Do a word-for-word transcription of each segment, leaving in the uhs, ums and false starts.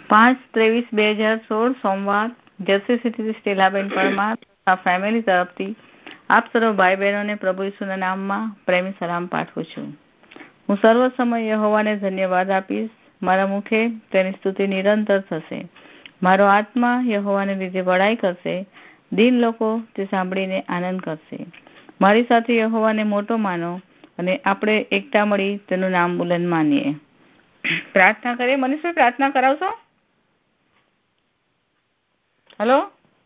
પાંચ ત્રેવીસ બે હજાર સોળ સોમવાર જર્સી સિટીથી સ્ટેલાબેન પરમાર ફેમિલી તરફથી આપ સર્વ ભાઈ બહેનોને પ્રભુ ઈસુના નામમાં પ્રેમી સલામ પાઠવું છું. હું સર્વ સમય યહોવાને ધન્યવાદ આપીશ. મારા મુખે તેની સ્તુતિ નિરંતર થશે. મારો આત્મા યહોવાને લીધે વડાઈ કરશે. દિન લોકો તે સાંભળીને આનંદ કરશે. મારી સાથે યહોવાને મોટો માનો અને આપણે એકતા મળી તેનું નામ બુલંદ માનીએ. પ્રાર્થના કરીએ. મનીષભાઈ પ્રાર્થના કરાવશો? હેલો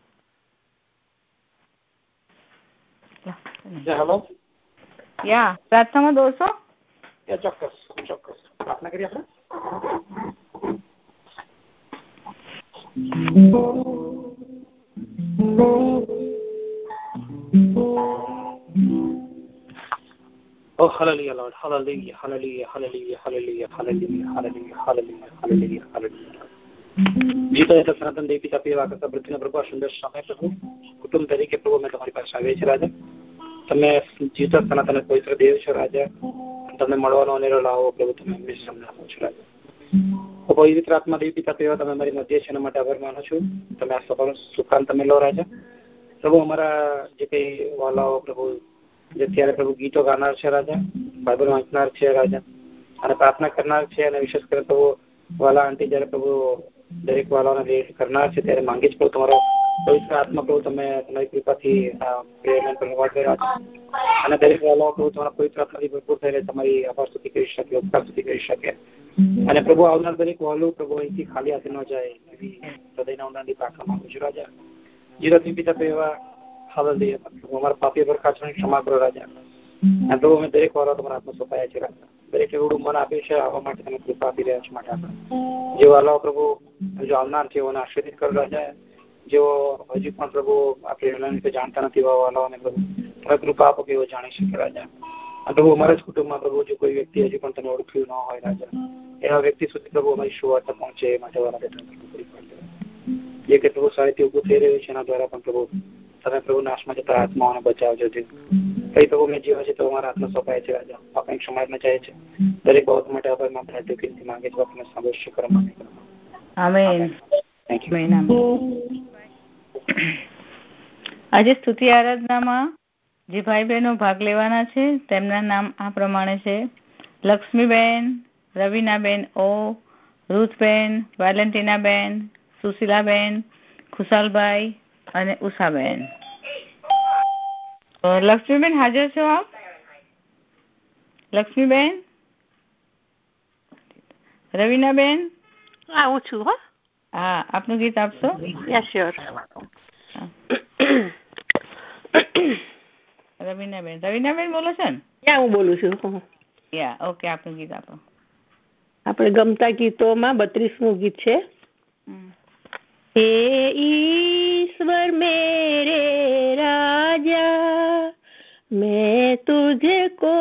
હેલો યા પ્રાર્થનામાં દોડશો? ચોક્કસ ચોક્કસ પ્રાર્થના કરીએ આપણે. Oh, hallelujah, Lord. Hallelujah, hallelujah, hallelujah, hallelujah, hallelujah, hallelujah, hallelujah, hallelujah, hallelujah. जीता है तो सनातन देवी पिता पीवा करता पृथ्वी प्रभु सुंदर समय प्रभु कुटुंब तरीके प्रभु मैं तुम्हारी पास आवे छे राजा. તમે જીવતા સનાતન પવિત્ર દેવ છો રાજા. તમને મળવાનો અનેરો લાવો પ્રભુ તમે હંમેશા અમને આપો છો રાજા. પવિત્ર આત્મા દેવી પિતા પીવા તમે અમારી મધ્ય છે એના માટે આભાર માનું છું. તમે આ સફળ સુખાન તમે લો રાજા. પ્રભુ અમારા જે કઈ વાલાઓ પ્રભુ જે ત્યારે પ્રભુ ગીતો ગાનાર છે રાજા, બાઇબલ વાંચનાર છે રાજા અને પ્રાર્થના કરનાર છે અને વિશેષ કરીને પ્રભુ વાલા આંટી જયારે પ્રભુ દરેક વાલાઓને લેટ કરનાર છે ત્યારે માંગી જ પ્રભુ તમારો પવિત્ર આત્મા પ્રભુ તમે તમારી કૃપાથી અને દરેક વાલાઓ પ્રભુ તમારા પવિત્ર આત્માથી ભરપૂર થઈને તમારી આભાર સ્તુતિ કરી શકે, ઉપકાર સ્તુતિ કરી શકે અને પ્રભુ આવનાર દરેક વાલું પ્રભુ અહીંથી ખાલી હાથે ન જાય એવી હૃદયના ઊંડાણથી પ્રાર્થના માંગુ છું રાજા. જીવતી પિતા એવા હાલેલુયા અમારા પાપી પર ખાચવાની ક્ષમા કરો રાજા. અને પ્રભુ અમે દરેક વાળા તમારા હાથમાં સોંપાયા છે રાજા. દરેક એવડું મન આપ્યું છે આવવા માટે તમે કૃપા આપી રહ્યા છો માટે આપણે જે વાલાઓ પ્રભુ જો આવનાર છે એઓને આશીર્વાદિત કરો રાજા. જેઓ હજી પણ પ્રભુ આપણે જાણતા નથી એવા વાલાઓને પ્રભુ તમે કૃપા આપો કે એઓ જાણી શકે રાજા. અને પ્રભુ અમારા જ કુટુંબમાં પ્રભુ જો કોઈ વ્યક્તિ હજી પણ તમે ઓળખ્યું ન હોય રાજા એવા વ્યક્તિ સુધી પ્રભુ અમારી સુવાર્તા પહોંચે એ માટે વાળા જે કે પ્રભુ સાહિત્ય ઉભું થઈ રહ્યું છે એના દ્વારા પણ પ્રભુ તમે પ્રભુ નાશમાં જતા આત્માઓને બચાવજો. કઈ પ્રભુ મેં જીવા છે તો અમારા હાથમાં સોંપાય છે રાજા. આપણે ક્ષમામાં જાય છે દરેક બાબત માટે આભાર માત્ર માંગે છે આપણે સાંભળશે કરો. આમેન. આજે સ્તુતિ આરાધનામાં જે ભાઈ બહેનો ભાગ લેવાના છે તેમના નામ આ પ્રમાણે છે: લક્ષ્મીબેન, રવીનાબેન ઓ, રૂથબેન, વેલેન્ટિનાબેન, સુશીલાબેન, ખુશાલભાઈ અને ઉષાબેન. લક્ષ્મીબેન હાજર છો આપ? લક્ષ્મીબેન, રવીનાબેન આવું છું. હો હા, આપનું ગીત આપશો? યા શ્યોર. રવીનાબેન રવીનાબેન બોલો છો ને? યા હું બોલું છું. યા ઓકે, આપનું ગીત આપો. આપણે ગમતા ગીતોમાં બત્રીસમું ગીત છે. हे ईश्वर मेरे राजा मैं तुझको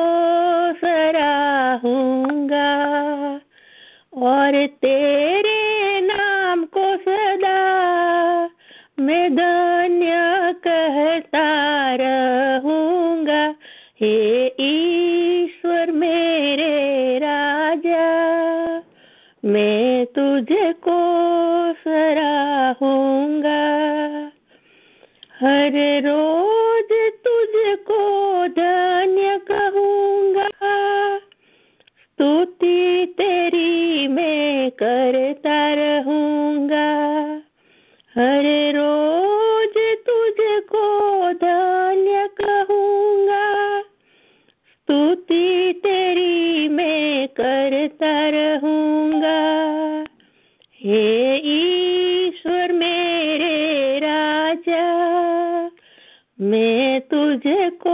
सराहूंगा और तेरे नाम को सदा मैं धन्य कहता रहूंगा. हे ईश्वर मेरे राजा मैं तुझको सराहूंगा. हर रोज तुझको धन्य कहूंगा. स्तुति तेरी मैं करता रहूंगा. हर रोज तुझको धन्य कहूंगा. स्तुति तेरी मैं करता रहूंगा. हे ईश्वर मेरे राजा मैं तुझको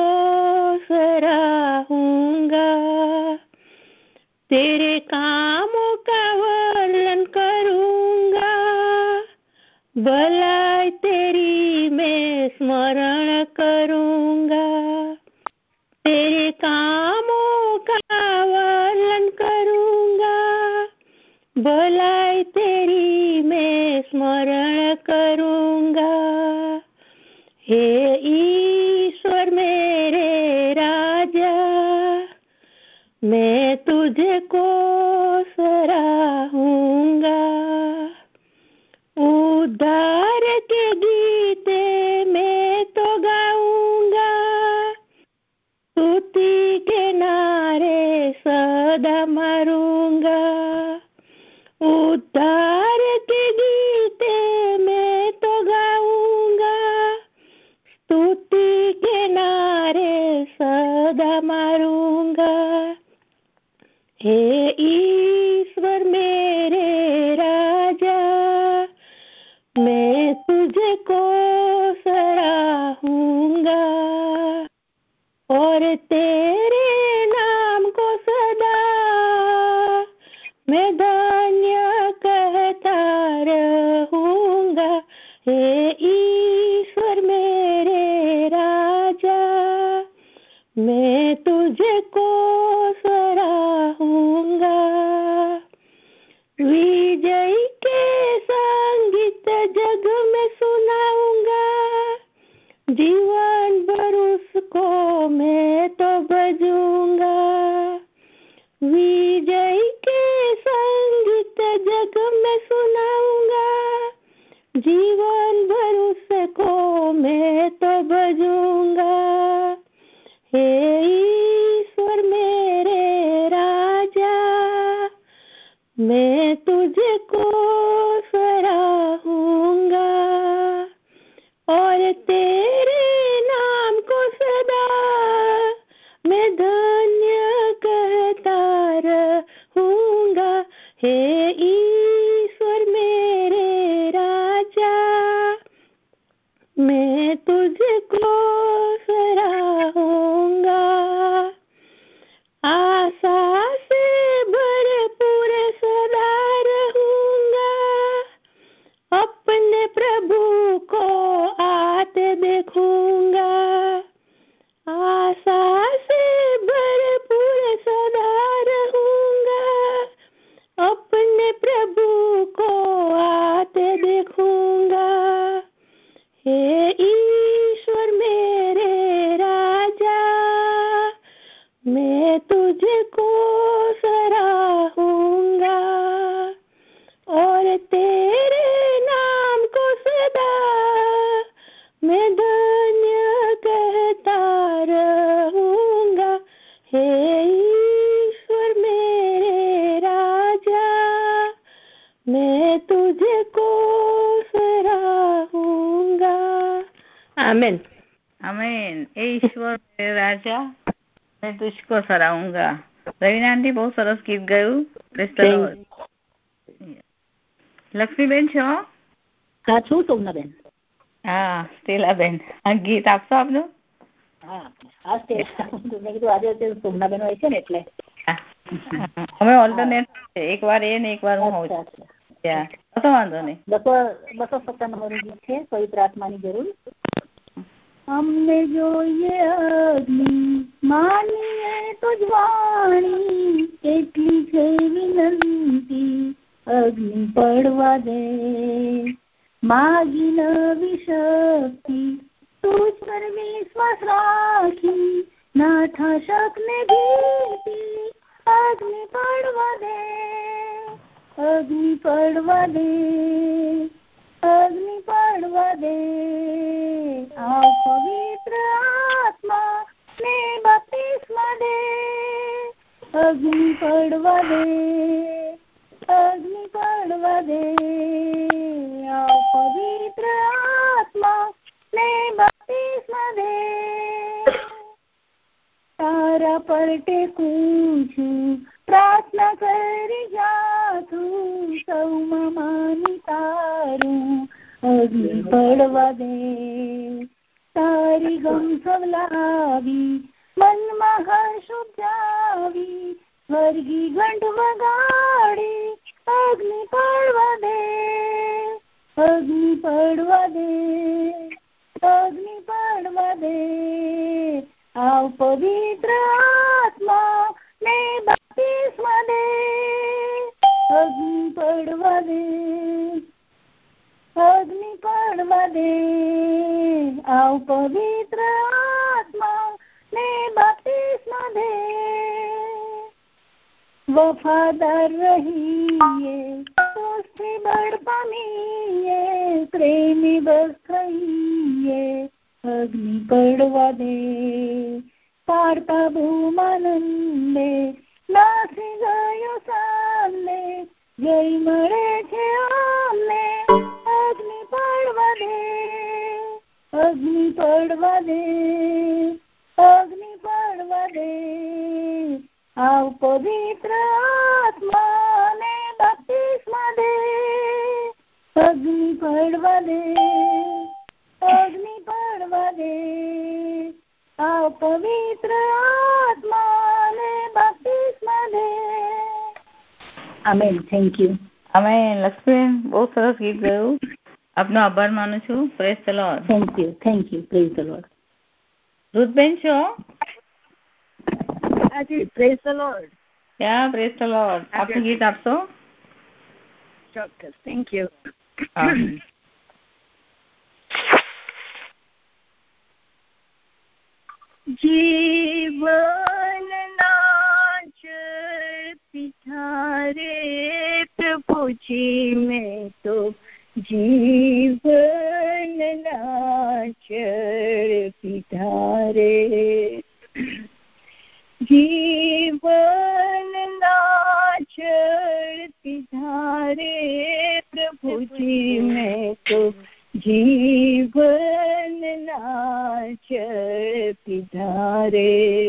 सराहूंगा. तेरे कामों का वर्णन करूंगा. भलाई तेरी मैं स्मरण करूंगा. तेरे कामों का वर्णन करूंगा. भलाई तेरी मैं स्मरण करूंगा. हे ईश्वर मेरे राजा मैं तुझको सराहूंगा. सदा मारूंगा। उद्धार के गीते मैं तो गाऊंगा, स्तुति के नारे सदा मारूंगा। हे ईश्वर मेरे राजा, मैं तुझको सराहूंगा और तेरे नाम को सदा मैं धन्य कहता रहूंगा। हे ईश्वर मेरे राजा, मैं तुझको सराहूंगा। विजय के संगीत जग में सुनाऊंगा, जीवन भर उसको मैं तो बजूंगा। विजय के संगीत जग में सुनाऊंगा, जीवन भर उसको मैं तो बजूंगा। हे ईश्वर मेरे राजा, मैं तुझको सराहूंगा और तेरे नाम को सदा मैं धन्य कहता रहूंगा। हे ईश्वर मेरे राजा, मैं तुझको सराहूंगा। आशा से भरपूर सदा रहूंगा, अपने प्रभु को आते देखूंगा। आशा से भरपूर सदा रहूंगा, अपने प्रभु को आते देखूंगा। हे ईश्वर मेरे राजा, मैं तुझको सराहूंगा और तेरे नाम को सदा मैं धन्य कहता रहूंगा। हे ईश्वर मेरे राजा, मैं तुझको सराहूंगा। आमीन आमीन। ईश्वर मेरे राजा, मैं तुझको सराहूंगा। રવિના આંટી બહુ સરસ ગીત ગાયું. લક્ષ્મીબેન છો? હા છું સોમનાબેન. હા સ્ટેલાબેન, આ ગીત આપશો આપનું? હા હા સ્ટેલા, મેં કીધું આજે સોમનાબેન હોય છે ને એટલે અમે ઓલ્ટરનેટ છે, એક વાર એ ને એક વાર હું હોઉં છું. તો વાંધો નહીં. બસો બસો સત્તાણું ગીત છે, પવિત્ર આત્માની જરૂર. हमने जो ये अग्नि मानिए तो ज्वाणी, એટલી છે વિનંતી અગ્નિ પડવા દે. માગી નવી શક્તિ તુજ પર વિશ્વાસ રાખી, નાઠા શકને ભીતી અગ્નિ પડવા દે. અગ્નિ પડવા દે, અગ્નિ પડવા દે. आओ पवित्र आत्मा ने बपतिस्मा दे. अग्नि पड़वा दे, अग्नि पड़वा दे. आओ पवित्र आत्मा ने बपतिस्मा दे. तारा पर टेकूं છું, प्रार्थना કરી જાતું, સૌમાં માની તારું અગ્નિ પડવા દે. તારી ગમ સવલાવી મનમાં હર્ષ ઉપજાવી, સ્વર્ગી ઘંટ વગાડી અગ્નિ પડવા દે. અગ્નિ પડવા દે, અગ્નિ પડવા દે. આવ પવિત્ર આત્મા ને બપતિસ્મા દે. અગ્નિ પડવા દે, અગ્નિ પડવા દે. આવ પવિત્ર આત્મા ને બપતિસ્મા દે. વફાદાર રહીએ તો સ્ત્રી બળ પામીએ, પ્રેમી બસ થઈએ અગ્નિ પડવા દે. પારતા ભૂમાનંદે નાસી ગઈ મળે છે અમને અગ્નિ પડવા દે, અગ્નિ પડવા દે, અગ્નિ પડવા દે. આવ પવિત્ર આત્માને બપ્તિસ્મા દે, અગ્નિ પડવા દે, અગ્નિ પડવા દે. આવ પવિત્ર આત્માને બપ્તિસ્મા દે. આમેન. Thank you. આમેન. લક્ષ્મીબેન, બહુ સરસ ગીત ગાયું. આપનો આભાર માનું છું. Praise the Lord. Thank you. Thank you. Praise the Lord. રૂથબેન છો? હાજી. Praise the Lord. Yeah praise the Lord. આપનું ગીત આપશો? ચોક્કસ. Thank you. जीवन नाच पिठारे प्रभु जी में तो जीवन नाच पिठारे, जीवन नाच पिठारे प्रभु जी में तो जीवन नाच पिधारे.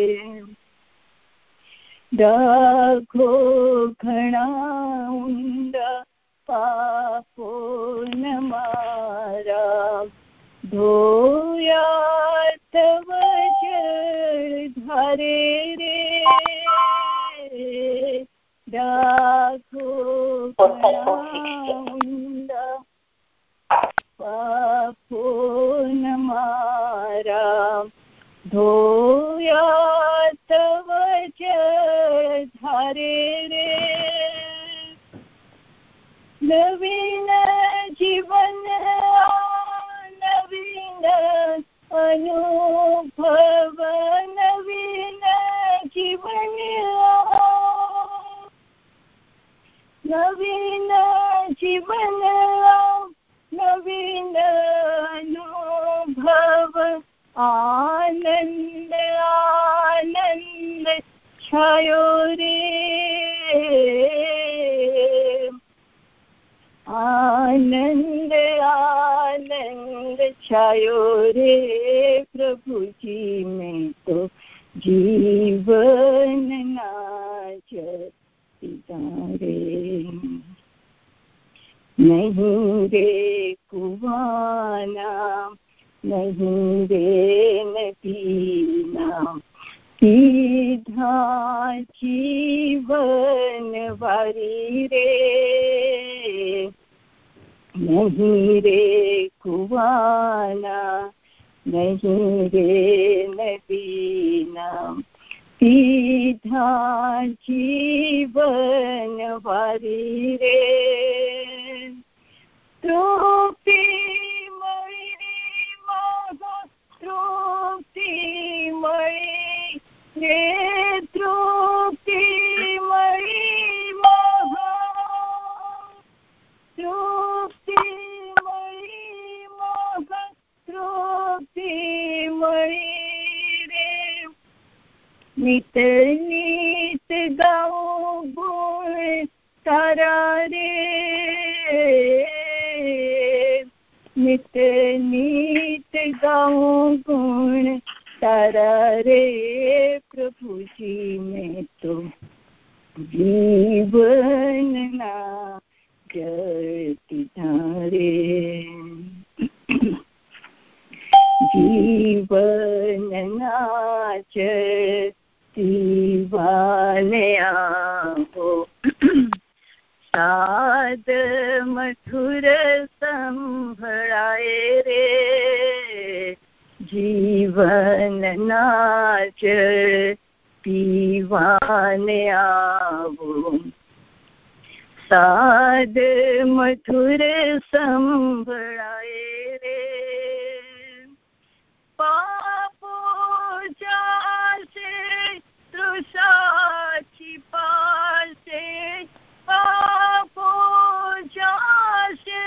डाखो घणा ऊंडा पापो न मारा, धोया तव जलधारे रे. डाखो घणा ऊंडा पापो न मारा, धोया तव जलधारे रे. नवीन जीवन नवीन अनुभव, नवीन जीवन नवीन जीवन नवीन अनुभव. आनंद आनंद छायो रे, आनंद आनंद छायो रे प्रभु जी में तो जीवन नाच पिधारे. नहीं रे कुवाना, नहीं रे नदीना, सीधा जीवन वारी रे. नहीं रे कुवाना, नहीं रे नदीना, सीधा जीवन वारी रे. तृप्ति मळी महा, तृप्ति मळी रे, तृप्ति मळी महा, तृप्ति मळी महा, तृप्ति मळी रे. नित नित गाऊं गुण तारा रे, नित नित गाऊं गुण तारा रे प्रभु जी में तो जीवन नाच पिधारे. जीवन नाच दीवाने आपो, साद मधुर संभळाए रे. जीवन नाच पीवाने आवो, साद मधुर संभळाए रे. पापो जासे तृषाची पासे, पापो जासे,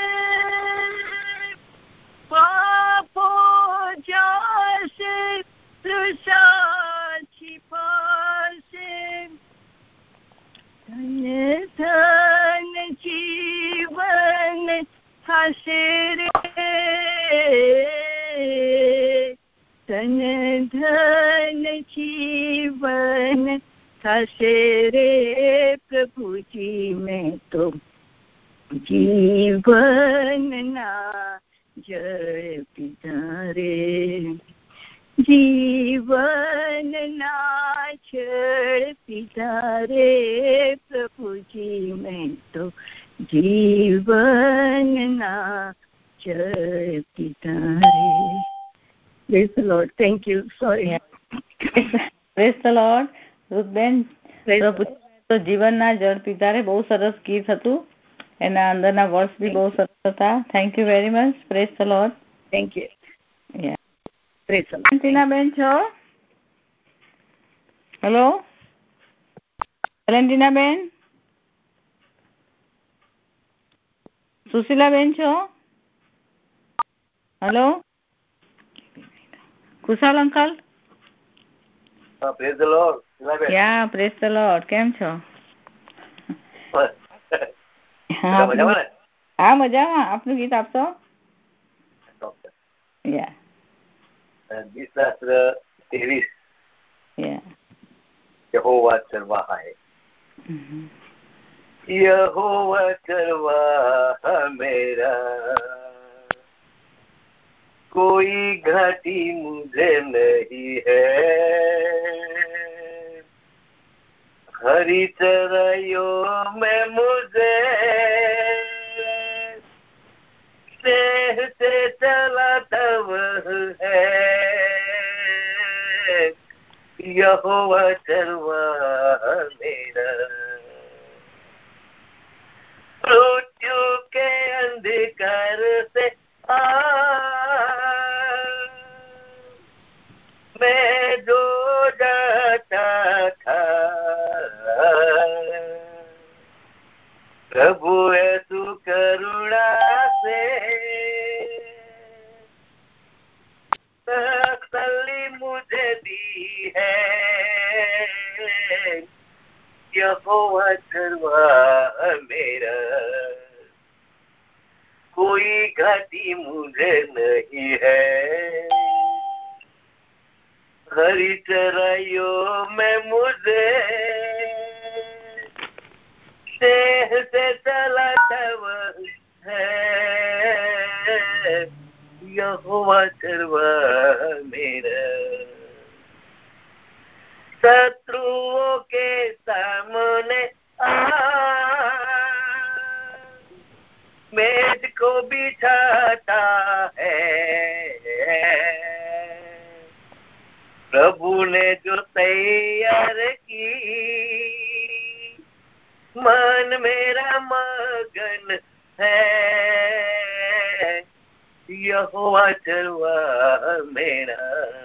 पापो जासे तृषाची पासे. धन धन थाशे रे तन धन जीवन थाशे रे प्रभु जी मैं तो जीवन ना जल पिता रे जीवन ना जल पिता रे प्रभु जी मैं तो जीवन ना जल पिता रे. Praise the Lord. Thank you. Sorry. Yeah. Praise the Lord. રૂથબેન, પ્રભુ તો જીવનના જળ પીતા રે, બહુ સરસ ગીત હતું. એના અંદરના વર્ડ્સ બી બહુ સરસ હતા. Thank you very much. Praise the Lord. Thank you. Yeah praise the Lord. વેલેન્ટિનાબેન છો? હેલો વેલેન્ટિનાબેન? સુશીલાબેન છો? Hello Kushal uncle? Praise the Lord. Yeah praise the Lord. કેમ છો? હા મજામાં. આપનું ગીત આપશો? યા ગીતશાસ્ત્ર ત્રેવીસ. યા यहोवा चरवाहा है. यहोवा चरवाहा मेरा, कोई घाटी मुझे नहीं है. हरी चराइयों में मुझे स्नेह से चलाता वह है. यहोवा चरवाहा मेरा, मृत्यु के अंधकार से आ मैं जो जाता था, प्रभु यीशु करुणा से तसल्ली मुझे दी है. यहोवा चरवाहा मेरा, कोई घाटी मुझे नहीं है. हरी चराइयों में मुझे स्नेह से चलाता वह है. यहोवा चरवाहा मेरा, शत्रुओं के सामने आ मेज को बिछाता है. प्रभु ने जो तैयार की, मन मेरा मगन है. यहोवा चरवाहा मेरा,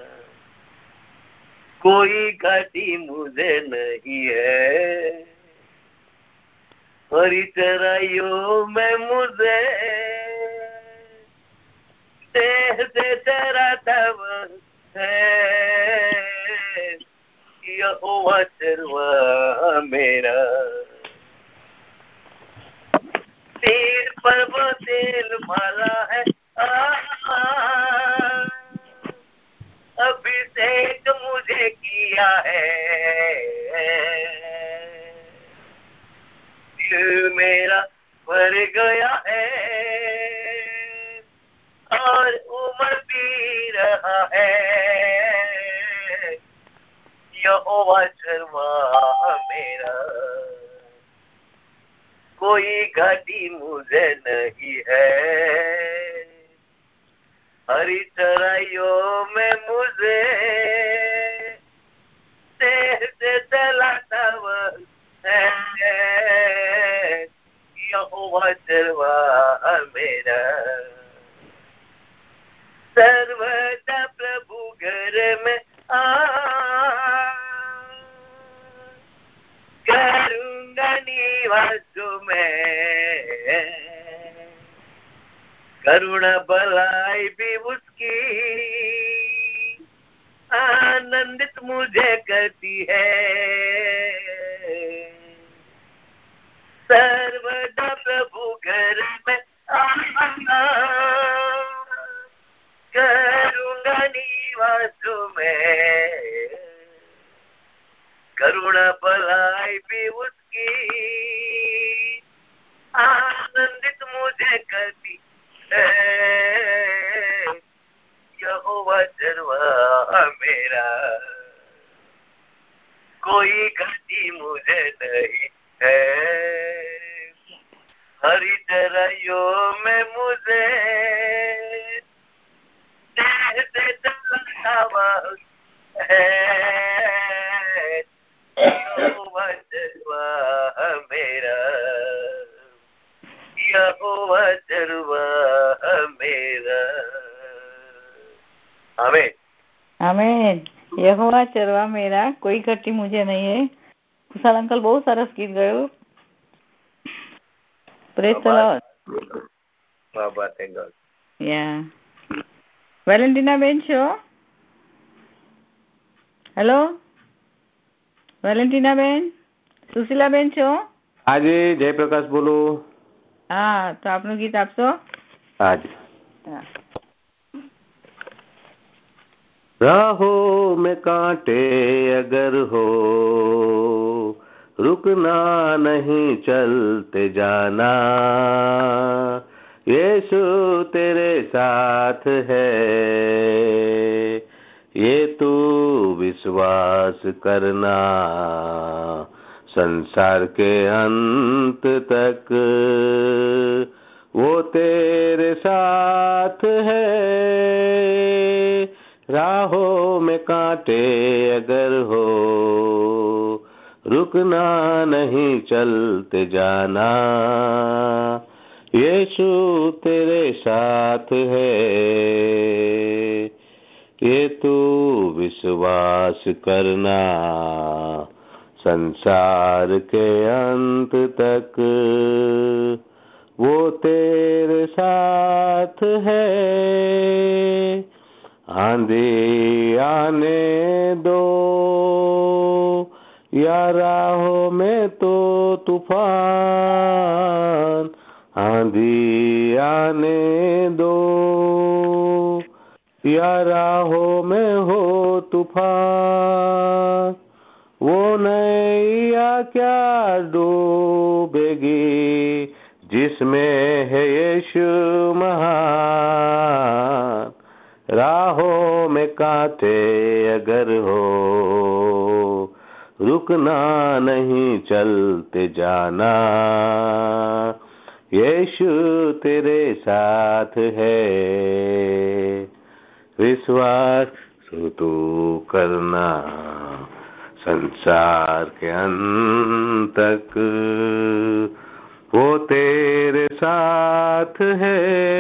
कोई घाटी मुझे नहीं है. हरी चराइयों में मुझे स्नेह से चराता वह है. यहोवा चरवाहा मेरा, सिर पर वो तेल माला है. अभिषेक मुझे किया है. दिल मेरा भर गया है और उमड़ भी रहा है. यहोवा चरवाहा मेरा, कोई घाटी मुझे नहीं है. हरी चराइयों में मुझे स्नेह से चलाता वह है. यहोवा चरवाहा मेरा, सर्वदा प्रभु घर में आ करूंगा निवास में. करुणा भलाई भी उसकी आनंदित मुझे करती है. सर्वदा प्रभु घर में आना सेवकाई भी उसकी आनंदित मुझे करती है। यहोवा चरवाहा मेरा, कोई घटी मुझे नहीं है। हरी चराइयों में मुझे देह से चलता हुआ है। यहोवा चरवाहा मेरा, यहोवा चरवाहा मेरा। आमीन આમેન। યહોવા ચરવા મેરા, કોઈ ઘટી મુझे नहीं है। કુશાલ અંકલ બહુ સરસ ગીત ગાયું। Praise the Lord. બાબા થેન્ક ગોડ। યા વેલેન્ટિના બેન છો? હેલો વેલેન્ટિના બેન, સુશીલા બેન છો? હાજી, જયપ્રકાશ બોલું। હા, તો આપનું ગીત આપશો? હાજી। હા। राहों में कांटे अगर हो, रुकना नहीं चलते जाना। यीशु तेरे साथ है, ये तू विश्वास करना। संसार के अंत तक वो तेरे साथ है। राहों में कांटे अगर हो, रुकना नहीं चलते जाना। यीशु तेरे साथ है, ये तू विश्वास करना। संसार के अंत तक वो तेरे साथ है। आंधी आने दो या राहों में तो तूफान, आंधी आने दो या राहों में हो तूफान। वो नैया क्या डूबेगी जिसमें है यीशु महान। राहों में कांटे अगर हो, रुकना नहीं चलते जाना। यीशु तेरे साथ है, विश्वास तू करना। संसार के अंत तक वो तेरे साथ है।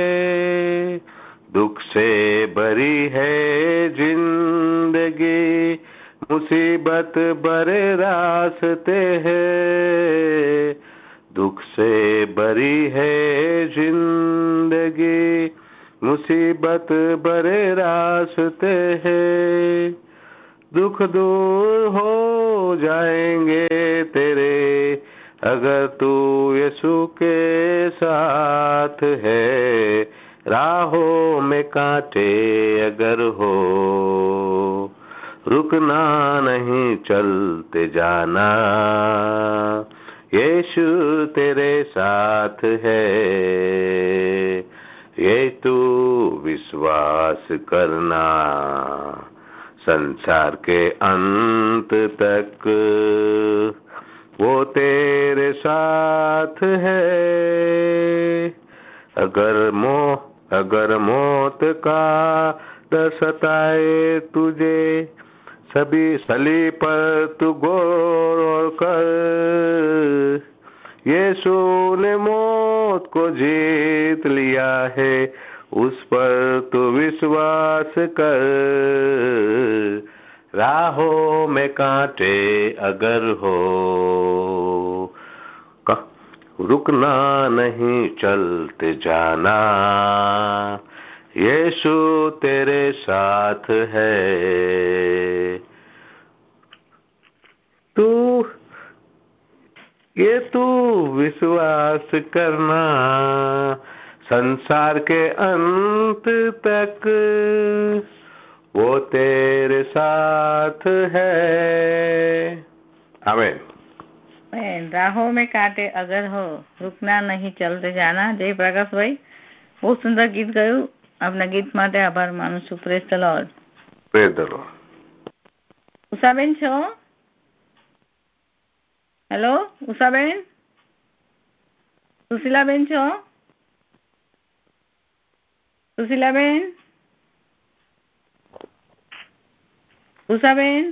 दुख से भरी है जिंदगी, मुसीबत भरे रास्ते हैं। दुख से भरी है जिंदगी, मुसीबत भरे रास्ते हैं। दुख दूर हो जाएंगे तेरे अगर तू यीशु के साथ है। राहों में कांटे अगर हो, रुकना नहीं चलते जाना। यीशु तेरे साथ है, ये तू विश्वास करना। संसार के अंत तक वो तेरे साथ है। अगर मोह अगर मौत का डर सताए तुझे, सभी सलीब पर तू गौर कर। यीशु ने मौत को जीत लिया है, उस पर तू विश्वास कर। राहों में कांटे अगर हो, रुकना नहीं चलते जाना। यीशु तेरे साथ है, तू ये तू विश्वास करना। संसार के अंत तक वो तेरे साथ है। आमीन। राहों में कांटे अगर हो रुकना नहीं चलते जाना। जय प्रकाश भाई बहुत सुंदर गीत गाયું। આપના ગીત માટે આભાર માનું છું. Praise the Lord. Praise the Lord. ઉષાબેન છો? હેલો ઉષાબેન? સુશીલાબેન છો? સુશીલાબેન? ઉષાબેન?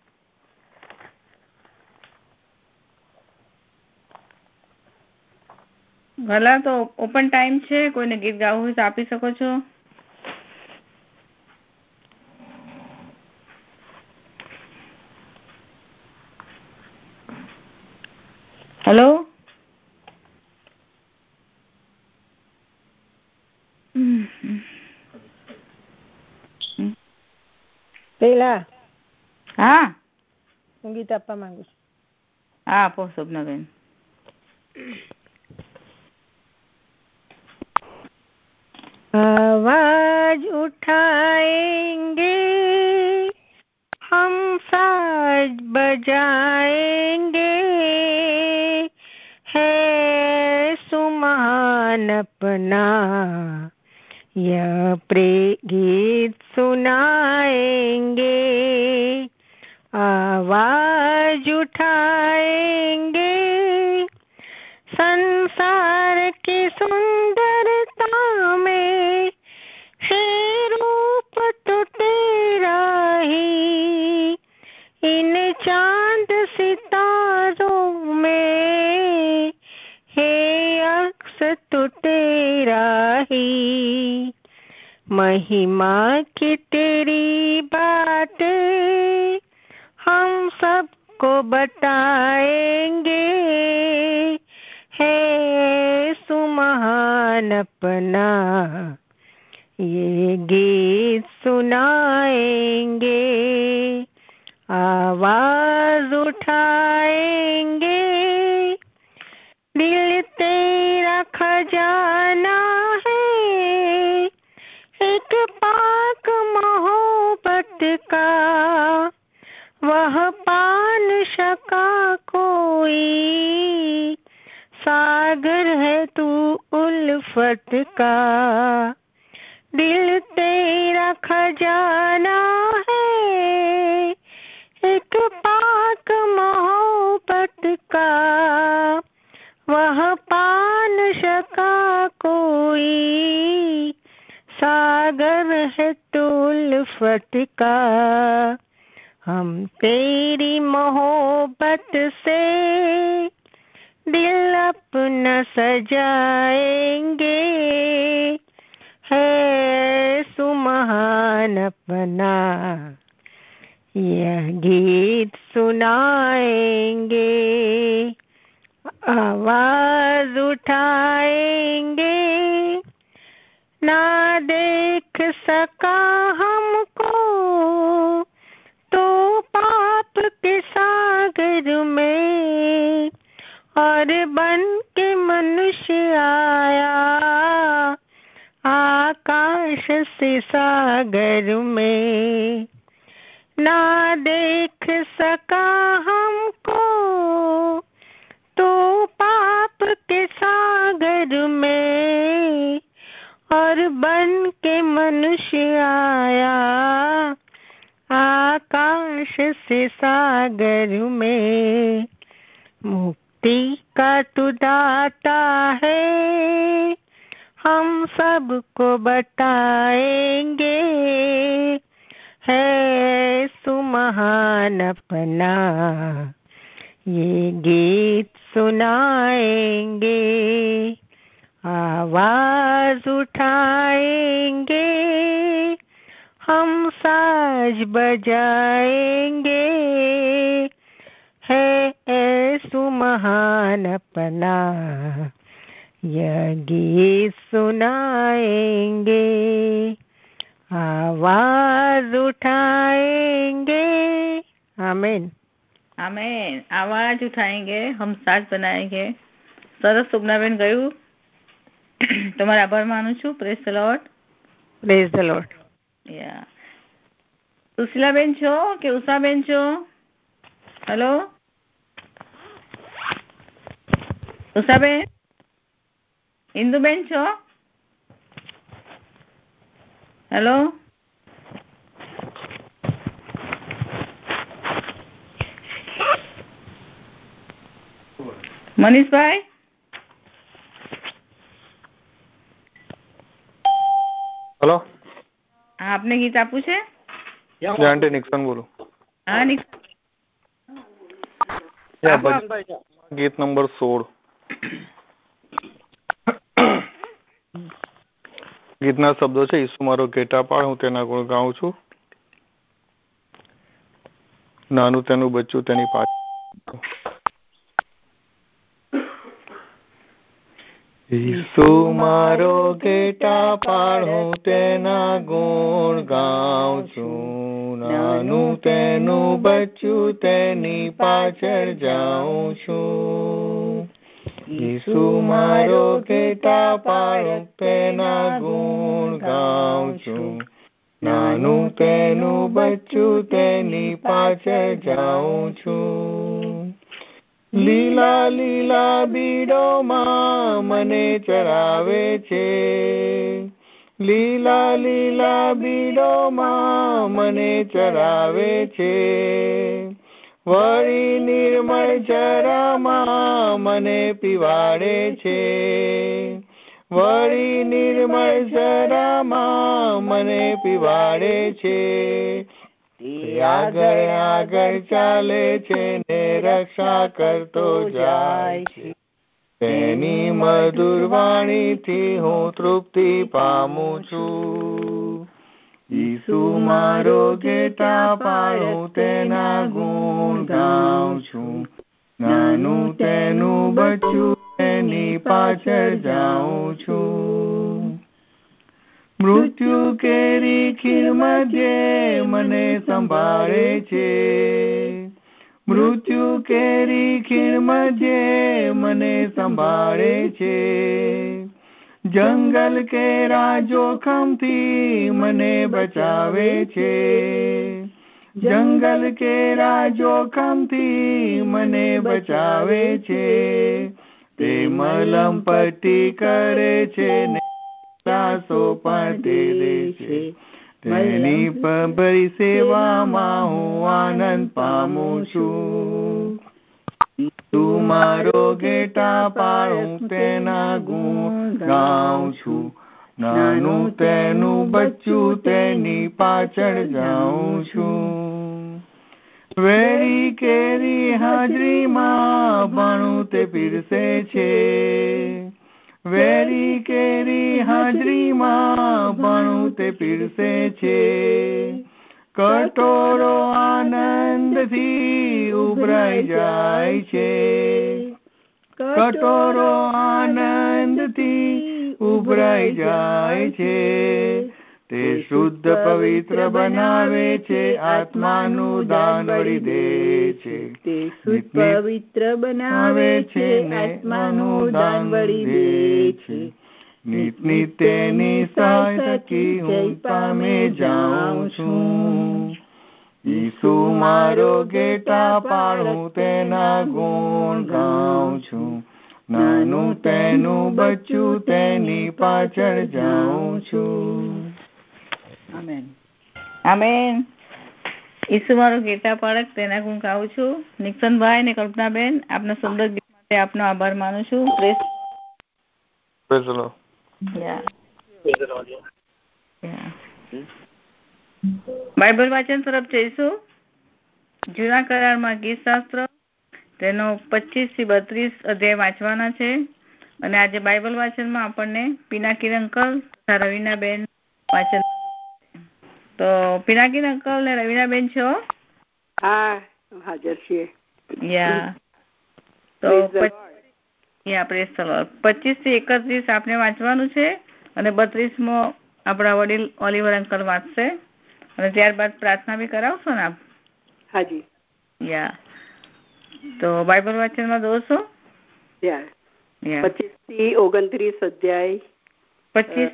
ભલા તો ઓપન ટાઈમ છે, કોઈને ગીત ગાવું હોય તો આપી શકો છો. હેલો પેલા હા હું ગીત આપવા માંગુ છું. હા આપો શોભનાબેન. आवाज उठाएंगे हम साज बजाएंगे है सुमहान अपना यह प्रेम गीत सुनाएंगे आवाज उठाएंगे संसार की सुंदरता में है रूप तो तेरा ही इन चांद सितारों में है अक्स तो तेरा ही महिमा की तेरी बातें हम सबको बताएंगे है सुमहान अपना ये गीत सुनाएंगे आवाज उठाएंगे दिल तेरा खजाना है एक पाक मोहब्बत का वह पान शका कोई सागर है तू उल्फत का दिल तेरा खजाना है एक पाक मोहब्बत का वह पान शका कोई सागर है तू उल्फत का हम तेरी मोहब्बत से दिल अपना सजाएंगे है सुमहान अपना यह गीत सुनाएंगे आवाज उठाएंगे ना देख सका हमको तो पाप के सागर में और बन के मनुष्य आया आकाश से सागर में ना देख सका हमको तो पाप के सागर में और बन के मनुष्य आया आकाश से सागर में मुक्ति का तू दाता है हम सबको बताएंगे है सुमहान अपना ये गीत सुनाएंगे आवाज उठाएंगे हम साज बजाएंगे है सुमहान अपना यह गीत सुनाएंगे आवाज उठाएंगे आमीन आमेन आवाज उठाएंगे हम साज बनाएंगे. સરસ શોભનાબેન ગયું. તમારા આભાર માનું છું. Praise the Lord. Praise the Lord. Yeah સુશીલાબેન છો કે ઉષાબેન છો? હેલો ઉષાબેન, ઇન્દુબેન છો? હેલો, મનીષભાઈ, હેલો, હા, આપને ગીત આપવું છે? આંટી નિક્સન બોલું. હા, ગીત નંબર સોળ. ગીતના શબ્દો છે, ઈસુ મારો ઘેટા પાળ, હું તેના ગુણ ગાઉં છું. નાનું તેનું બચ્ચું તેની પાછળ. ઈસુ મારો ઘેટા પાળ, હું તેના ગુણ ગાઉં છું. નાનું તેનું બચ્ચું તેની પાછળ જાઉં છું. ઈસુ મારો ઘેટા પાળ, તેના ગુણ ગાઉં છું. નાનું તેનું બચ્ચું તેની પાછળ જાઉં છું. લીલા લીલા બીડોમાં મને ચરાવે છે. લીલા લીલા બીડોમાં મને ચરાવે છે. વળી નિર્મળ જરામાં મને પીવાડે છે. વળી નિર્મળ જરામાં મને પીવાડે છે. આગળ આગળ ચાલે છે ને રક્ષા કરતો જાય છે. તેની મધુર વાણીથી હું તૃપ્તિ પામું છું. ઈસુ મારો ઘેટા પાળ, હું તેના ગુણ ગાઉં છું. નાનું તેનું બચ્ચું તેની પાછળ જાઉં છું. મૃત્યુ કેરી ખીર મધ્યે મને સંભાળે છે. મૃત્યુ કેરી ખીર મધ્યે મને સંભાળે છે. જંગલ કેરા જોખમથી મને બચાવે છે. જંગલ કેરા જોખમથી મને બચાવે છે. તે મલમ પટ્ટી કરે છે ને સાસો પણ તે દે છે. તેની ભરી સેવામાં હું આનંદ પામું છું. તું મારો ઘેટા પાળ, હું તેના ગુણ ગાઉં છું. નાનું તેનું બચ્ચું તેની પાછળ જાઉં છું. વેરી કેરી હાજરીમાં ભાણું તે પીરસે છે. વેરી કેરી હાજરીમાં ભાણું તે પીરસે છે. કટોરો આનંદથી ઉભરાઈ જાય છે. કટોરો આનંદથી ઉભરાઈ જાય છે. તે શુદ્ધ પવિત્ર બનાવે છે, આત્માનું દાન વળી દે છે. તે શુદ્ધ પવિત્ર બનાવે છે, આત્માનું દાન વળી દે છે. નિત નિત તેની સહાય થકી હું પામે જાઉં છું. ઈસુ મારો ઘેટા પાળ, હું તેના ગુણ ગાઉં છું. નાનું તેનું બચ્ચું તેની પાછળ જાઉં છું. આમેન. આમેન. ઈસુ મારો ઘેટા પાળક, તેના ગુણ ગાઉં છું. નિક્સનભાઈ ને કલ્પનાબેન, આપના સુંદર ગીત માટે આપનો આભાર માનું છું. Press praise the Lord. Bible વાંચન તરફ જઈશું. જૂના કરારમાં ગીત શાસ્ત્ર તેનો પચીસ થી બત્રીસ અધ્યાય વાંચવાના છે. અને આજે બાઇબલ વાંચનમાં આપણને પિનાકી અંકલ તથા રવીના બેન વાંચન. તો પિનાકી અંકલ ને રવીના બેન છો? હા, હાજર છીએ. યા તો યા પ્રેસ ધ લોર્ડ. પચીસ થી એકત્રીસ આપણે વાંચવાનું છે અને બત્રીસ મો આપણા વડીલ ઓલિવર અંકલ વાંચશે. અને ત્યારબાદ પ્રાર્થના બી કરાવશો ને આપ? હાજી. યા તો બાઇબલ વાંચનમાં દોસો પચીસ થી ઓગણત્રીસ અધ્યાય. પચીસ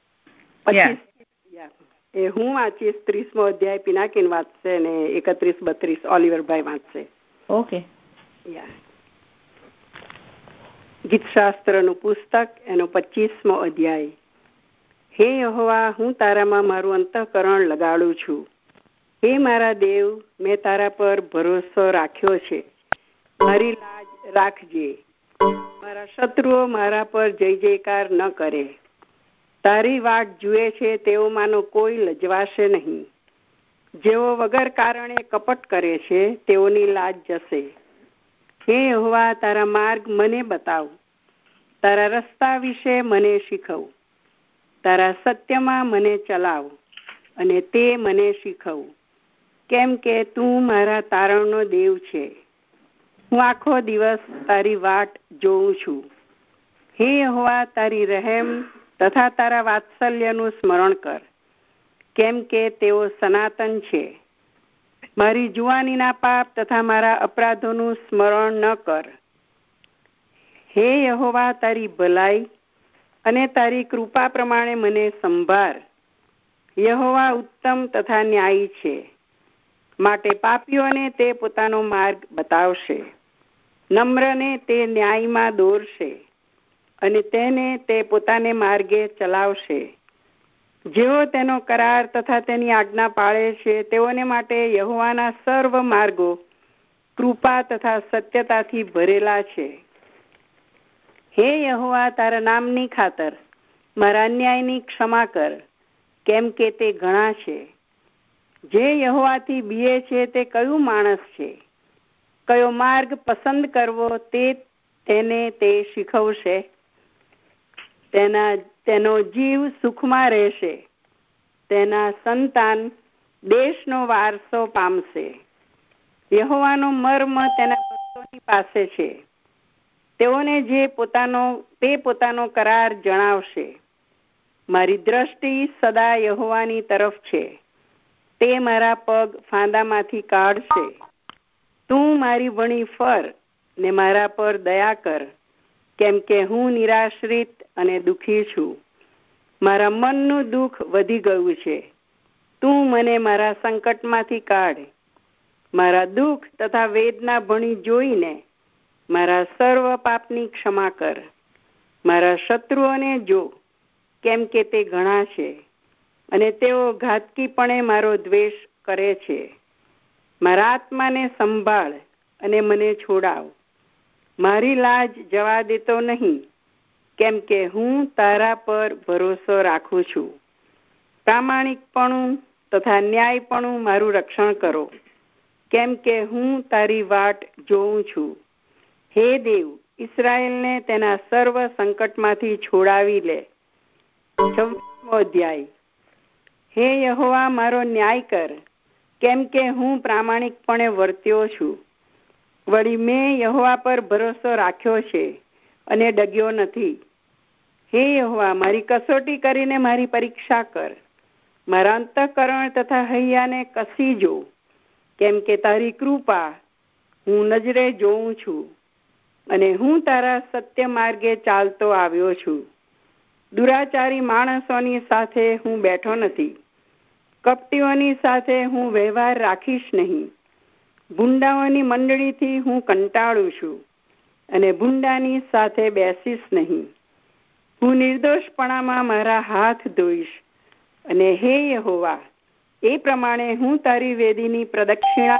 એ હું વાંચીશ. ત્રીસમો અધ્યાય પિનાકીન વાંચશે અને એકત્રીસ બત્રીસ ઓલિવરભાઈ વાંચશે. ઓકે. ગીતશાસ્ત્રનું પુસ્તક એનો પચીસમો અધ્યાય. હે યહોવા, હું તારામાં મારું અંતઃકરણ લગાડું છું. હે મારા દેવ, મેં તારા પર ભરોસો રાખ્યો છે. મારી લાજ રાખજે. મારા શત્રુઓ મારા પર જય જયકાર ન કરે. તારી વાટ જુએ છે તેઓમાંનો કોઈ લજવાશે નહીં. જેઓ વગર કારણે કપટ કરે છે તેઓની લાજ જશે. હે યહોવા, તારા માર્ગ મને બતાવ. તારા રસ્તા વિશે મને શીખવ. તારા સત્યમાં મને ચલાવ અને તે મને શીખવ, કેમ કે તું મારા તારણનો દેવ છે. હું આખો દિવસ તારી વાટ જોઉં છું. હે યહોવા, તારી રહેમ તથા તારા વાત્સલ્યનું સ્મરણ કર, કેમ કે તેઓ સનાતન છે. મારી જુવાનીના પાપ તથા મારા અપરાધોનું સ્મરણ ન કર. હે યહોવા, તારી ભલાઈ અને તારી કૃપા પ્રમાણે મને સંભાળ. યહોવા ઉત્તમ તથા ન્યાયી છે, માટે પાપીઓને તે પોતાનો માર્ગ બતાવશે. નમ્રને તે ન્યાયમાં દોરશે અને તેને તે પોતાને માર્ગે ચલાવશે. જેઓ તેનો કરાર તથા તેની આજ્ઞા પાળે છે તેઓને માટે યહોવાના સર્વ માર્ગો કૃપા તથા સત્યતાથી ભરેલા છે. હે યહોવા, તારા નામની ખાતર મારા અન્યાયની ક્ષમા કર, કેમ કે તે ઘણા છે. જે યહોવાથી બીએ છે તે કયું માણસ છે? કયો માર્ગ પસંદ કરવો તે તેને તે શીખવશે. તેના તેનો જીવ સુખમાં રહેશે. તેના સંતાન દેશનો વારસો પામશે. યહોવાનો મર્મ તેના ભક્તોની પાસે છે. તેઓને જે પોતાનો તે પોતાનો કરાર જણાવશે. મારી દ્રષ્ટિ સદા યહોવાની તરફ છે. તે મારા પગ ફાંદામાંથી કાઢશે. તું મારી વણી ફર ને મારા પર દયા કર, કેમ કે હું નિરાશ્રિત અને દુઃખી છું. મારા મનનું દુઃખ વધી ગયું છે. તું મને મારા સંકટમાંથી કાઢ. મારા દુઃખ તથા વેદના ભણી જોઈને મારા સર્વ પાપની ક્ષમા કર. મારા શત્રુઓને જો, કેમ કે તે ઘણા છે અને તેઓ ઘાતકીપણે મારો દ્વેષ કરે છે. મારા આત્માને સંભાળ અને મને છોડાવ. મારી લાજ જવા દેતો નહીં, કેમ કે હું તારા પર ભરોસો રાખું છું. પ્રામાણિકપણું તથા ન્યાયપણું મારું રક્ષણ કરો, કેમ કે હું તારી વાટ જોઉં છું. હે દેવ, ઇસ્રાયેલને તેના સર્વ સંકટમાંથી છોડાવી લે. છવ્વીસમો અધ્યાય. હે યહોવા, મારો ન્યાય કર, કેમ કે હું પ્રામાણિકપણે વર્ત્યો છું. વળી મેં યહોવા પર ભરોસો રાખ્યો છે અને ડગ્યો નથી. હે યહોવા, મારી કસોટી કરીને મારી પરીક્ષા કર. મારા અંતઃકરણ તથા હૈયાને કસી જો, કેમ કે તારી કૃપા હું નજરે જોઉં છું અને હું તારા સત્ય માર્ગે ચાલતો આવ્યો છું. દુરાચારી માણસોની સાથે હું બેઠો નથી. કપટીઓની સાથે હું વ્યવહાર રાખીશ નહીં. ભૂંડાઓની મંડળીથી હું કંટાળું છું અને ભૂંડાની સાથે બેસીશ નહીં. હું નિર્દોષપણામાં મારા હાથ ધોઈશ અને હે યહોવા, એ પ્રમાણે હું તારી વેદીની પ્રદક્ષિણા,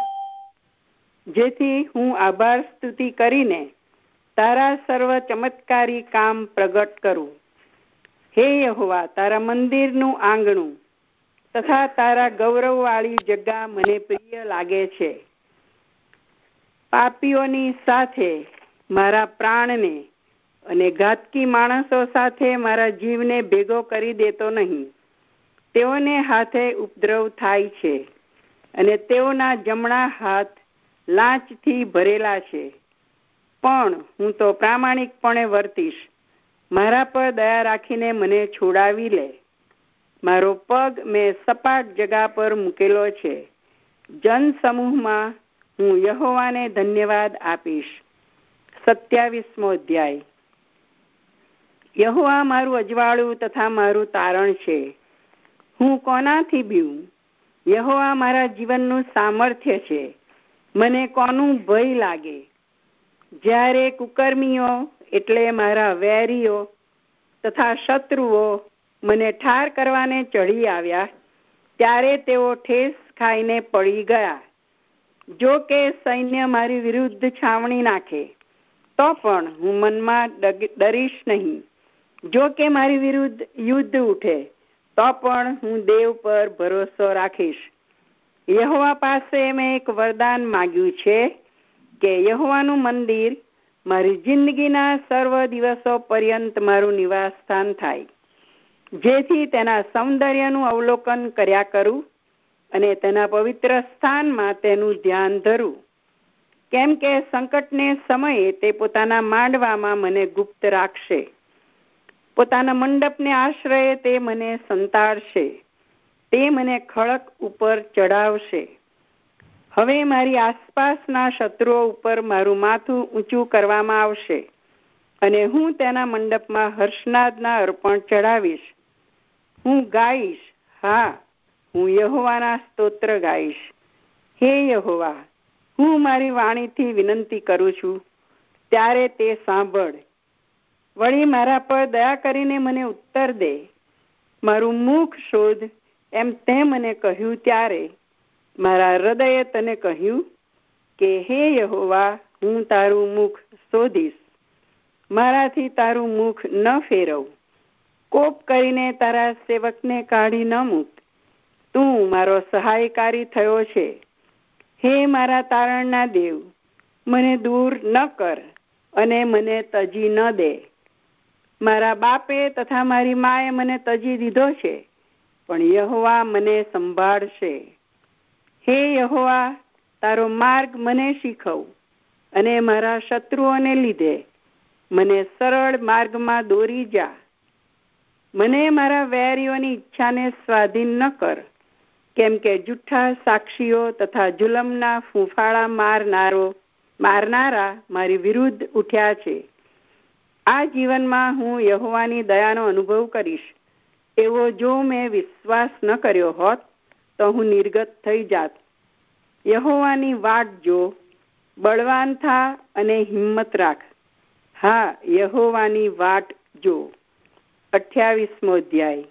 જેથી હું આભાર સ્તુતિ કરીને તારા સર્વ ચમત્કારી કામ પ્રગટ કરું. હે યહોવા, તારા મંદિરનું આંગણું તથા તારા ગૌરવવાળી જગ્યા મને પ્રિય લાગે છે. પાપીઓની સાથે મારા પ્રાણને અને ઘાતકી માણસો સાથે મારા જીવને ભેગો કરી દેતો નહીં. તેઓને હાથે ઉપદ્રવ થાય છે અને તેઓના જમણા હાથ લાંચથી ભરેલા છે. પણ હું તો પ્રામાણિકપણે વર્તીશ. મારા પર દયા રાખીને મને છોડાવી લે. મારો પગ મેં સપાટ જગા પર મૂકેલો છે. જન સમૂહમાં હું યહોવાને ધન્યવાદ આપીશ. સત્યાવીસમો અધ્યાય. યહોવા મારું અજવાળું તથા મારું તારણ છે. હું કોનાથી બીવું? યહોવા મારા જીવનનું સામર્થ્ય છે. મને કોનું ભય લાગે? જ્યારે કુકર્મીઓ એટલે મારા વેરીઓ તથા શત્રુઓ મને ઠાર કરવાને ચડી આવ્યા, ત્યારે તેઓ ઠેસ ખાઈને પડી ગયા. જો કે સૈન્ય મારી વિરુદ્ધ છાવણી નાખે તો પણ હું મનમાં ડરીશ નહીં. જો કે મારી વિરુદ્ધ યુદ્ધ ઉઠે તો પણ હું દેવ પર ભરોસો રાખીશ. યહોવા પાસે મેં એક વરદાન માંગ્યું છે કે યહોવાનું મંદિર મારી જિંદગીના સર્વ દિવસો પર્યંત મારું નિવાસ સ્થાન થાય, જેથી તેના સૌંદર્યનું અવલોકન કર્યા કરું અને તેના પવિત્ર સ્થાનમાં તેનું ધ્યાન ધરું. કેમ કે સંકટને સમયે તે પોતાના માંડવામાં મને ગુપ્ત રાખશે, પોતાના મંડપને આશ્રયે તે મને સંતાડશે, તે મને ખડક ઉપર ચડાવશે. હવે મારી આસપાસના શત્રુઓ ઉપર મારું માથું ઊંચું કરવામાં આવશે અને હું તેના મંડપમાં હર્ષનાદના અર્પણ ચડાવીશ. હું ગાઈશ, હા, હું યહોવાના સ્તોત્ર ગાઈશ. હે યહોવા, હું મારી વાણીથી વિનંતી કરું છું, ત્યારે તે સાંભળ. વળી મારા પર દયા કરીને મને ઉત્તર દે. મારું મુખ શોધ એમ તે મને કહ્યું ત્યારે મારા હૃદયે તને કહ્યું કે હે યહોવા, હું તારું મુખ શોધીશ. મારાથી તારું મુખ ન ફેરવ. કોપ કરીને તારા સેવકને કાઢી ન મૂક. તું મારો સહાયકારી થયો છે. હે મારા તારણના દેવ, મને દૂર ન કર અને મને તજી ન દે. મારા બાપે તથા મારી માએ મને તજી દીધો છે, પણ યહોવા મને સંભાળશે. હે યહોવા, તારો માર્ગ મને શીખવ અને મારા શત્રુઓને લીધે મને સરળ માર્ગમાં દોરી જા. મને મારા વેરીઓની ઈચ્છાને સ્વાધીન ન કર, કેમ કે જુઠ્ઠા સાક્ષીઓ તથા જુલમના ફૂંફાળા મારનારો મારનારા મારી વિરુદ્ધ ઉઠ્યા છે. આ જીવનમાં હું યહોવાની દયાનો અનુભવ કરીશ, એવો જો મેં વિશ્વાસ ન કર્યો હોત તો હું નિર્ગત થઈ જાત. યહોવાની વાટ જો, બળવાન થા અને હિંમત રાખ. હા, યહોવાની વાટ જો. અઠ્યાવીસમો અધ્યાય.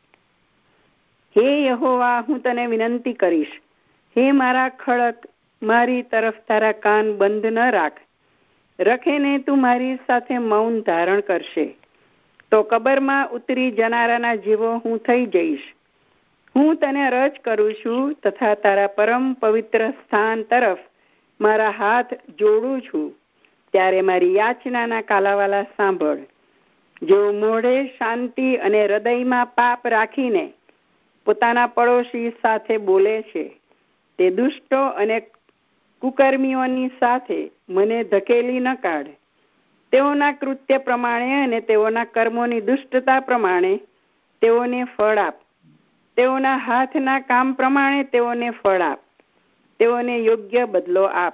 હે યહોવા, હું તને વિનંતી કરીશ. હે મારા ખડક, મારી તરફ તારા કાન બંધ ન રાખ. રખેને તું મારી સાથે મૌન ધારણ કરશે તો કબરમાં ઉતરી જનારાના જેવો હું થઈ જઈશ. હું તને અરજ કરું છું તથા તારા પરમ પવિત્ર સ્થાન તરફ મારા હાથ જોડું છું, ત્યારે મારી યાચનાના કાલાવાલા સાંભળ. જેઓ મોઢે શાંતિ અને હૃદયમાં પાપ રાખીને પોતાના પડોશી સાથે બોલે છે, તે દુષ્ટો અને કુકર્મીઓની સાથે મને ધકેલી ન કાઢ. તેઓના કૃત્ય પ્રમાણે અને તેઓના કર્મોની દુષ્ટતા પ્રમાણે તેઓને ફળ આપ. તેઓના હાથના કામ પ્રમાણે તેઓને ફળ આપ. તેઓને યોગ્ય બદલો આપ.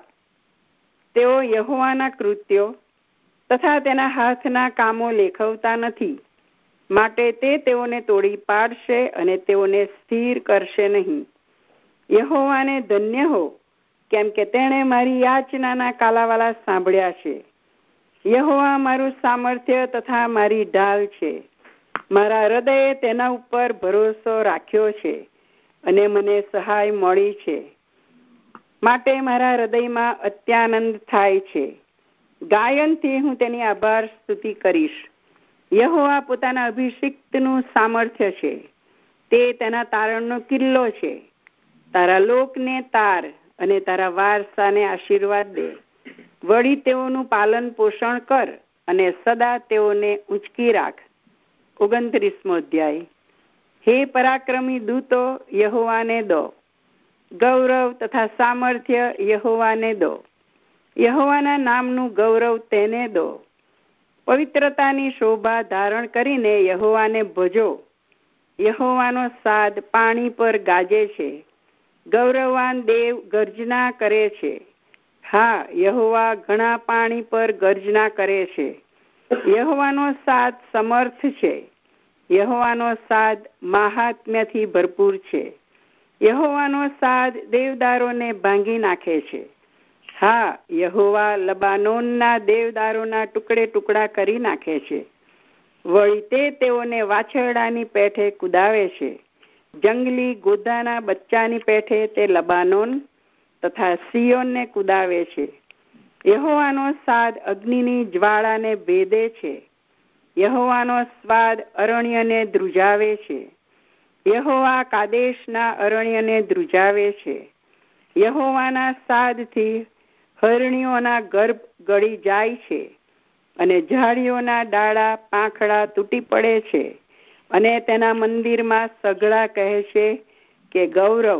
તેઓ યહોવાના કૃત્યો તથા તેના હાથના કામો લેખવતા નથી, માટે તે તેઓને તોડી પાડશે અને તેઓને સ્થિર કરશે નહીં. યહોવાને ધન્ય હો, કેમ કે તેણે મારી યાચનાના કાલાવાલા સાંભળ્યા છે. યહોવા મારું સામર્થ્ય તથા મારી ઢાલ છે. મારા હૃદયે તેના ઉપર ભરોસો રાખ્યો છે અને મને સહાય મળી છે. માટે મારા હૃદયમાં અત્યાનંદ થાય છે. ગાયનથી હું તેની આભાર સ્તુતિ કરીશ. યહોવા પોતાના અભિષિક્તનું સામર્થ્ય છે. તે તેના તારણનો કિલ્લો છે. તારા લોકને તાર અને તારા વારસાને આશીર્વાદ દે. વળી તેઓનું પાલન પોષણ કર અને સદા તેઓને ઊંચકી રાખ. ઓગણત્રીસમો અધ્યાય. હે પરાક્રમી દૂતો, યહોવાને દો. ગૌરવ તથા સામર્થ્ય યહોવાને દો. યહોવાના નામનું ગૌરવ તેને દો. પવિત્રતાની શોભા ધારણ કરીને યહોવાને ભજો. યહોવાનો સાદ પાણી પર ગાજે છે. ગૌરવવાન દેવ ગર્જના કરે છે. હા, યહોવા ઘણા પાણી પર ગર્જના કરે છે. યહોવાનો સાદ સમર્થ છે. યહોવાનો સાદ મહાત્મ્યથી ભરપૂર છે. યહોવાનો સાદ દેવદારોને ભાંગી નાખે છે. હા, યહોવા લબાનોનના દેવદારોના ટુકડે ટુકડા કરી નાખે છે. વળી તે તેઓને વાછરડાની પેઠે કુદાવે છે. જંગલી ગોધાના બચ્ચાની પેઠે તે લબાનોન તથા સિયોનને કુદાવે છે. યહોવાનો સાદ અગ્નિની જ્વાળાને ભેદે છે. યહોવાનો સ્વાદ અરણ્યને ધ્રુજાવે છે. યહોવા કાદેશના અરણ્યને ધ્રુજાવે છે. યહોવાના સાદથી હરણીઓના ગર્ભ ગળી જાય છે અને ઝાડીઓના ડાળા પાંખડા તૂટી પડે છે. અને તેના મંદિરમાં સઘળા કહે છે કે ગૌરવ.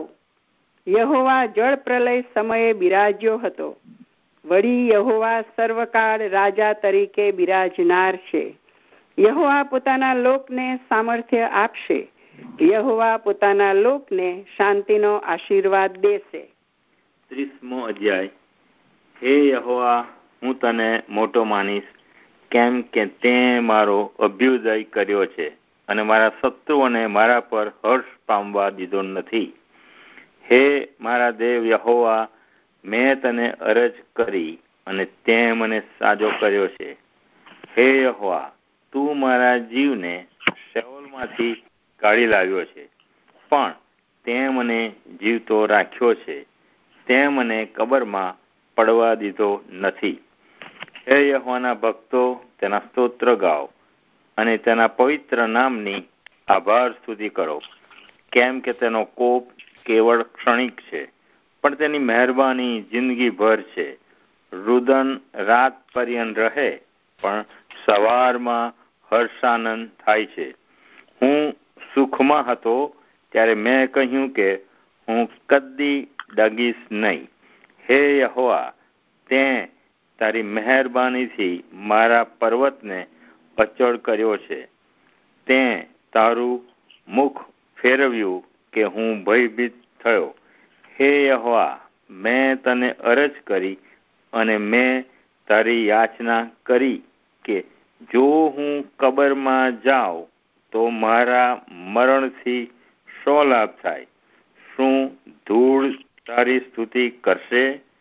યહોવા જળ પ્રલય સમયે બિરાજ્યો હતો. વળી યહોવા સર્વકાળ રાજા તરીકે બિરાજનાર છે. યહોવા પોતાના લોકને સામર્થ્ય આપશે. યહોવા પોતાના લોકને શાંતિનો આશીર્વાદ દેશે. ત્રીસમો અધ્યાય. હે યહોવા, હું તને મોટો માનીશ, કેમ કે તે મારો અભ્યુદય કર્યો છે અને મારા શત્રુઓને મારા પર હર્ષ પામવા દીધો નથી. હે મારા દેવ યહોવા, મેં તને અરજ કરી અને તે મને સાજો કર્યો છે. હે યહોવા, તું મારા જીવને શેઓલમાંથી કાઢી લાવ્યો છે, પણ તે મને જીવતો રાખ્યો છે. તે મને કબરમાં પડવા દીધો નથી. હે યહોવાના ભક્તો, તેના સ્તોત્ર ગાઓ અને તેના પવિત્ર નામની આભાર સ્તુતિ કરો, કેમ કે તેનો કોપ કેવળ ક્ષણિક છે, પણ તેની મહેરબાની જિંદગીભર છે. રુદન રાત પર્યંત રહે, પણ સવારમાં હર્ષાનંદ થાય છે. હું સુખમાં હતો ત્યારે મેં કહ્યું કે હું કદી ડગીશ નહીં. હે યહોવા, તે તારી મહેરબાનીથી મારા પર્વતને અચળ કર્યો છે. તે તારું મુખ ફેરવ્યું કે હું ભયભીત થયો. હે યહોવા, મેં તને અરજ કરી અને મેં તારી યાચના કરી કે જો હું કબરમાં જાઉં તો મારા મરણથી શો લાભ થાય? શું ધૂળ તારી સ્તુતિ કરશે?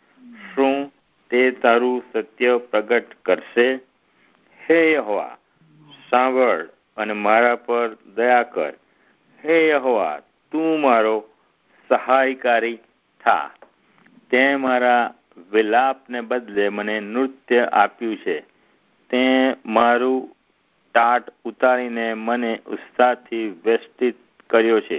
શું તે તારું સત્ય પ્રગટ કરશે? હે યહોવા, સાંભળ અને મારા પર દયા કર. હે યહોવા, તું મારો સહાયકારી થા. તે મારા વિલાપને બદલે મને નૃત્ય આપ્યું છે. તે મારું ટાટ ઉતારીને મને ઉત્સાહથી વેષ્ટિત કર્યો છે,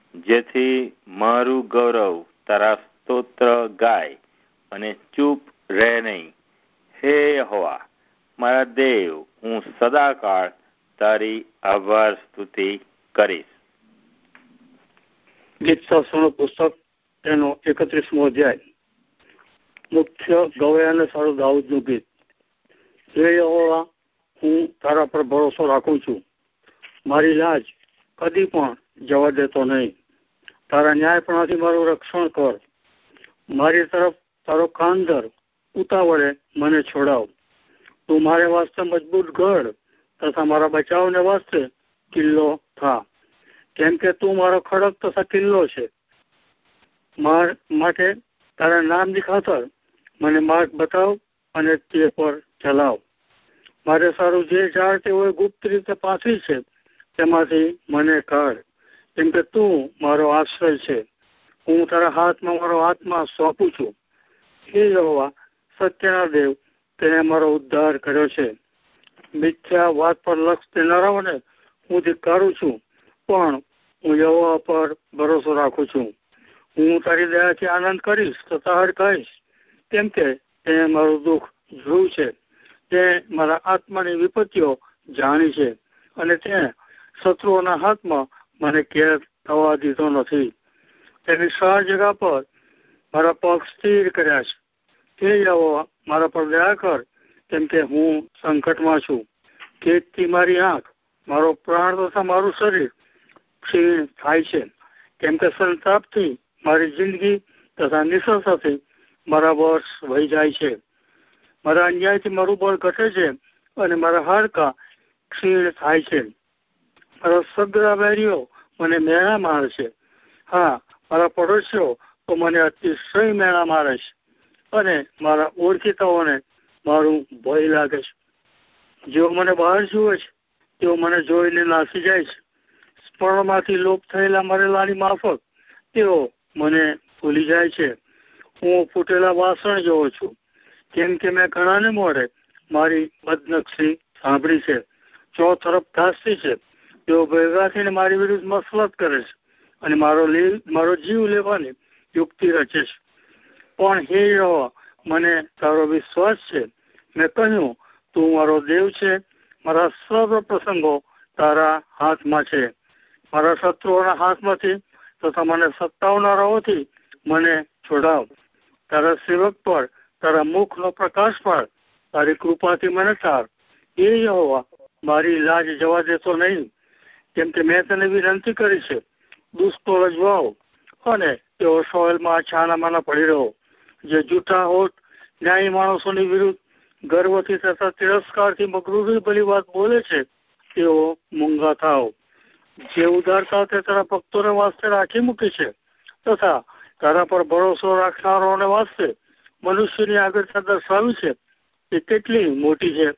જેથી મારું ગૌરવ તારા સ્તોત્ર ગાય અને ચૂપ રહે નહીં. હે યહોવા, મારા દેવ, હું સદાકાળ તારી આભાર સ્તુતિ કરીશ. ગીત શાસ્ત્રનું પુસ્તક તેનો એકત્રીસમો અધ્યાય. મુખ્ય ગવાય અને સારું દાઉદનું ગીત. હે યહોવા, હું તારા પર ભરોસો રાખું છું. મારી લાજ કદી પણ જવા દેતો નહીં. તારા ન્યાયપણાથી મારું રક્ષણ કર. મારી તરફ તારો કાન ધર, ઉતાવળે મને છોડાવ. તું મારે વાસ્તે મજબૂત ગઢ તથા મારા બચાવને વાસ્તે કિલ્લો થા, કેમ કે તું મારો ખડક તથા કિલ્લો છે. માર માટે તારા નામની ખાતર મને માર્ગ બતાવ અને તે પર ચલાવ. મારે સારું જે ઝાડ તેઓએ ગુપ્ત રીતે પાછી છે તેમાંથી મને કાઢ, કેમ કે તું મારો આશ્રય છે. હું તારા હાથમાં મારો આત્મા સોંપું છું. હે યહોવા, સત્યના દેવ, તેને મારો ઉદ્ધાર કર્યો છે. મિથ્યા વાત પર લક્ષ દેનારાઓને હું ધિક્કારું છું, પણ હું યહોવા પર ભરોસો રાખું છું. હું તારી દયાથી આનંદ કરીશ તથા હડકાઈશ, કેમ કે તે મારું દુઃખ જોયું છે. તે મારા આત્માની વિપત્તિઓ જાણી છે અને તે શત્રુઓના હાથમાં મને કેદ થવા દીધો નથી. તેની સાર જગા પર મારા પગ સ્થિર કર્યા છે. હે યહોવા, મારા પર દયા કર, કેમ કે હું સંકટમાં છું. ખેદથી મારી આંખ, મારો પ્રાણ તથા મારું શરીર ક્ષીણ થાય છે, કેમ કે સંતાપથી મારી જિંદગી તથા નિસરતાથી મારા વર્ષ વહી જાય છે. મારા અન્યાયથી મારું બળ ઘટે છે અને મારા હાડકાં ક્ષીણ થાય છે. મારા સગરા વેરીઓ મને મેણા મારે છે. હા, મારા પડોશીઓ તો મને અતિશય મેણા મારે છે. અને મારા ઓળખીતાઓને મારું ભય લાગે છે. જેઓ મને બહાર જુએ છે તેઓ મને જોઈને નાસી જાય છે. સ્મરણમાંથી લોપ થયેલા મરેલાની માફક તેઓ મને ભૂલી જાય છે. હું ફૂટેલા વાસણ જેવો છું, કેમ કે મેં ઘણાને મોઢે મારી બદનક્ષી સાંભળી છે. ચો તરફ ધાસતી છે. તેઓ ભેગા થઈને મારી વિરુદ્ધ મસલત કરે છે અને મારો મારો જીવ લેવાની યુક્તિ રચે છે. પણ હે યહોવા, મને તારો વિશ્વાસ છે. મેં કહ્યું, તું મારો દેવ છે. મારા સર્વ પ્રસંગો તારા હાથમાં છે. મારા શત્રુઓના હાથમાંથી તથા મને સતાવનારાઓથી મને છોડાવ. તારા સેવક પર તારા મુખનો પ્રકાશ પાડ. તારી કૃપાથી મને તાર. એ યહોવા, મારી લાજ જવા દેતો નહીં, કેમ કે મેં તને વિનંતી કરી છે. દુષ્ટો રજવાઓ અને તેઓ સોયલમાં છાનામાના પડી રહ્યો. જે જૂઠા હોઠ ન્યાયી માણસોની વિરુદ્ધ ગર્વથી તથા તિરસ્કારથી મગરૂરી ભલી વાત બોલે છે, તેઓ મૂંગા થાવ. જે ઉદારતા તે તારા ભક્તોને વાસ્તે રાખી મૂકી છે તથા તારા પર ભરોસો રાખનારાઓને વાસ્તે મનુષ્યની આગળતા દર્શાવી છે, તે કેટલી મોટી છે.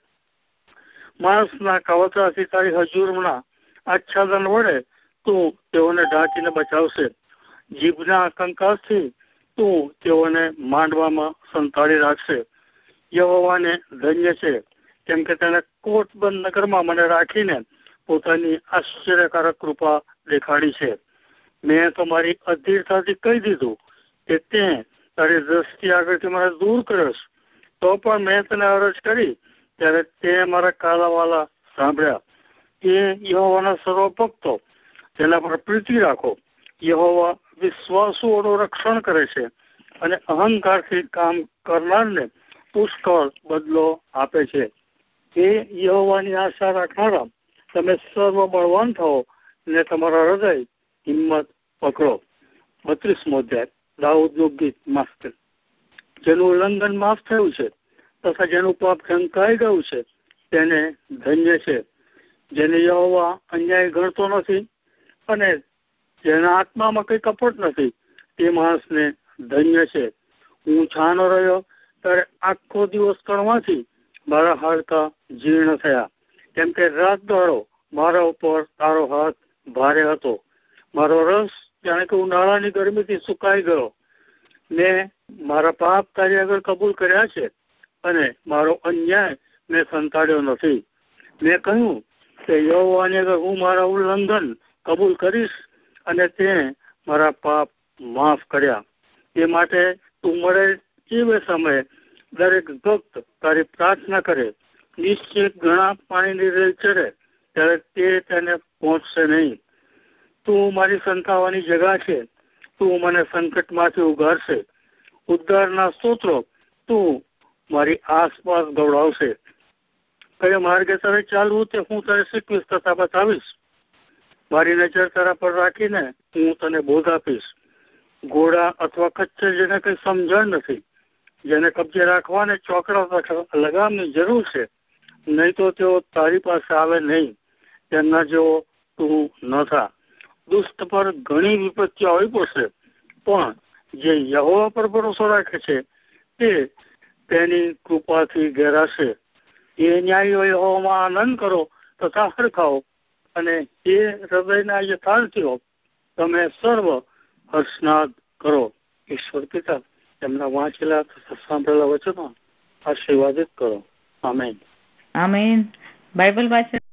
માણસના કાવતરાથી તારી હજુરના આચ્છાદન વડે તું તેઓને ઢાંકીને બચાવશે. જીભના કંકાસથી તું તેઓને માંડવામાં સંતાડી રાખશે. યહોવાને ધન્ય છે, કેમ કે તેને કોટબંધ નગરમાં મને રાખીને પોતાની આશ્ચર્યકારક કૃપા દેખાડી છે. મેં તો મારી અધીરતાથી કહી દીધું કે તે તારી દ્રષ્ટિ આગળથી મને દૂર કર્યો છે. તો પણ મેં તને અરજ કરી ત્યારે તે મારા કાલાવાલા સાંભળ્યા. એ યહોવાના સર્વ ભક્તો, તેના પર પ્રીતિ રાખો. યહોવા વિશ્વાસુઓનું રક્ષણ કરે છે અને અહંકારથી કામ કરનારને પુષ્કળ બદલો આપે છે. એ યહોવાની આશા રાખનારા, તમે સર્વ બળવાન થાઓ ને તમારા હૃદય હિંમત પકડો. બત્રીસમો અધ્યાય. દાઉદનું ગીત માસ્ટર. જેનું ઉલ્લંઘન માફ થયું છે તથા જેનું પાપ ઢંકાઈ ગયું છે, તેને ધન્ય છે. જેને યહોવા અન્યાય ગણતો નથી અને જેના આત્મામાં કઈ કપટ નથી, તે માણસને ધન્ય છે. હું છાનો રહ્યો ત્યારે આખો દિવસ કરવાથી મારા હાડકા જીર્ણ થયા, કેમ કે રાત દાડો મારા ઉપર તારો હાથ ભારે હતો. મારો રસ જાણે કે ઉનાળાની ગરમીથી સુકાઈ ગયો. મેં મારા પાપ તારી આગળ કબૂલ કર્યા છે અને મારો અન્યાય મેં સંતાડ્યો નથી. મેં કહ્યું કે યહોવાની આગળ હું મારા ઉલ્લંઘન કબૂલ કરીશ અને તે મારા પાપ માફ કર્યા. તે માટે તું મળે એ સમયે દરેક ભક્ત તારી પ્રાર્થના કરે. નિશ્ચિત ઘણા પાણીની રેલ ચડે ત્યારે તે તેને પહોંચશે નહીં. તું મારી સંતાવાની જગા છે. તું મને સંકટમાંથી ઉગારશે. ઉદ્ધારના સ્તોત્રો તું મારી આસપાસ ગવડાવશે. કયા માર્ગે તારે ચાલવું તે હું તને શીખવીશ તથા બતાવીશ. મારી નજર તારા પર રાખીને હું તને બોધ આપીશ. ઘોડા અથવા ખચ્ચર જેને કઈ સમજણ નથી, જેને કબજે રાખવાને ચોકડા લગામની જરૂર છે, નહીં તો તેઓ તારી પાસે આવે નહીં. તેમના જેવો તું ન થા. દુષ્ટ પર ઘણી વિપત્તિઓ આવી પડશે, પણ જે યહોવા પર ભરોસો રાખે છે તે તેની કૃપાથી ઘેરાશે. એ ન્યાયીઓ યહોવામાં આનંદ કરો તથા હરખાઓ, અને એ હૃદયના યથાર્થીઓ તમે સર્વ હર્ષનાદ કરો. ઈશ્વર પિતા તેમના વાંચેલા તથા સાંભળેલા વચનો આશીર્વાદિત કરો. આમેન. આમેન. બાઇબલ વાંચન